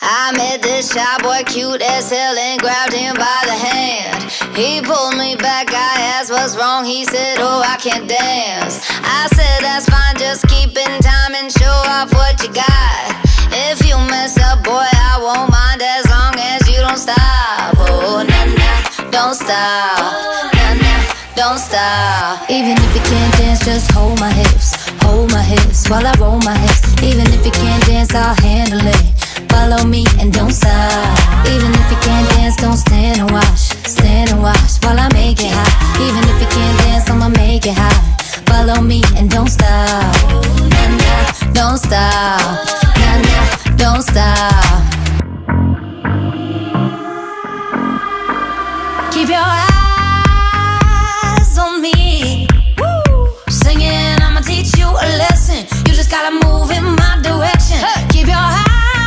I met this shy boy, cute as hell, and grabbed him by the hand. He pulled me back, I asked what's wrong, he said, oh, I can't dance. I said, that's fine, just keep in time and show off what you got. If you mess up, boy, I won't mind as long as you don't stop. Oh, nah, don't stop. Nah, don't stop. Even if you can't dance, just hold my hips while I roll my hips. Even if you can't dance, I'll handle it. Follow me and don't stop. Even if you can't dance, don't stand and watch while I make it hot. Even if you can't dance, I'ma make it hot. Follow me and don't stop. Nah, don't stop. Nah, don't stop. Keep your eyes on me. Woo. Singing, I'ma teach you a lesson. You just gotta move in my direction. Keep your eyes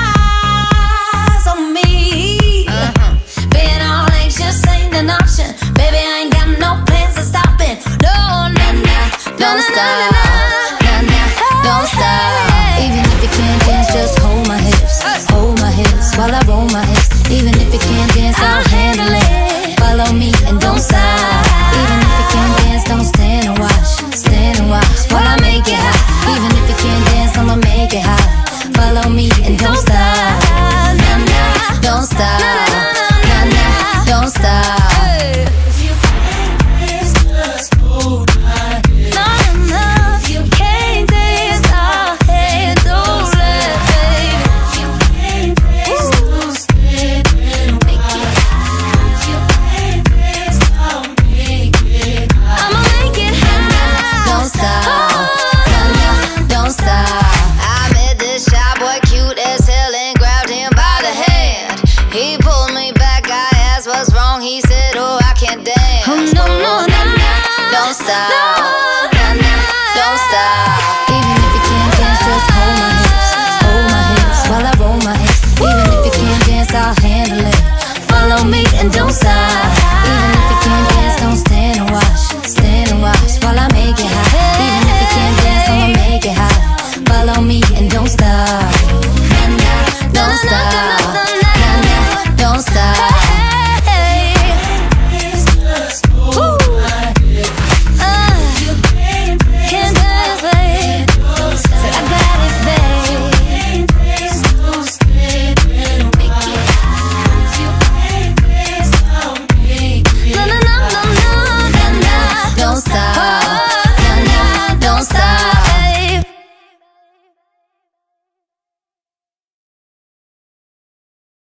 on me. Being all anxious ain't an option. Baby, I ain't got no plans to stop it. No, Don't stop. Don't stop. even if you can't dance, just hold my hips while I roll my hips. Even if you can't dance, I'll handle it. Follow me and don't stop. Even if you can't dance, don't stand and watch while I make it hot. Even if you can't dance, I'ma make it hot. Follow me and don't stop.